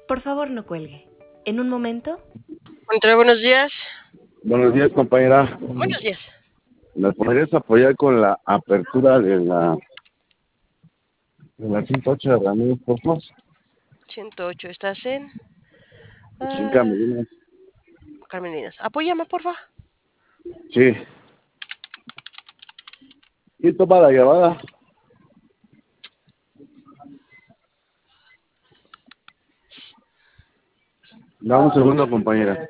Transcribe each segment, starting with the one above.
Por favor, no cuelgue. En un momento... Entre buenos días. Buenos días, compañera. Buenos días. ¿Me podrías apoyar con la apertura de la 108 de Ramírez, por favor? 108, estás en... Sin Carmelina. Carmelinas. Apóyame, porfa. Sí. ¿Y toma la llamada? Dame un segundo, compañera.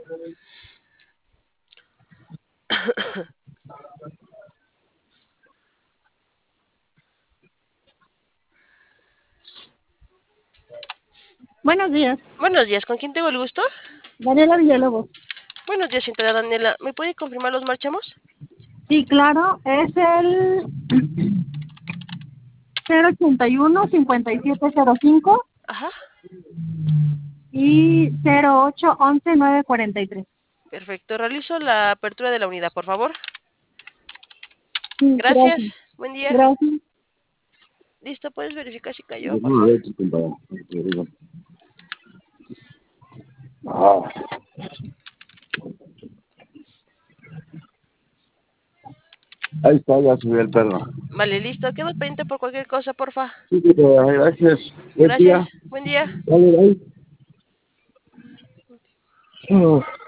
Buenos días, Buenos días, ¿con quién tengo el gusto? Daniela Villalobos. Buenos días, señora Daniela. ¿Me puede confirmar los marchamos? Sí, claro, es el 081-5705 Ajá. y 08-11-943. Perfecto. Realizo la apertura de la unidad, por favor. Sí, Gracias. Buen día. Gracias. Listo, ¿puedes verificar si cayó, por favor? Ahí está, ya subió el perro. Vale, listo. Quedo pendiente por cualquier cosa, porfa. Sí, gracias. Buen Gracias. día. Buen día. Dale, bye.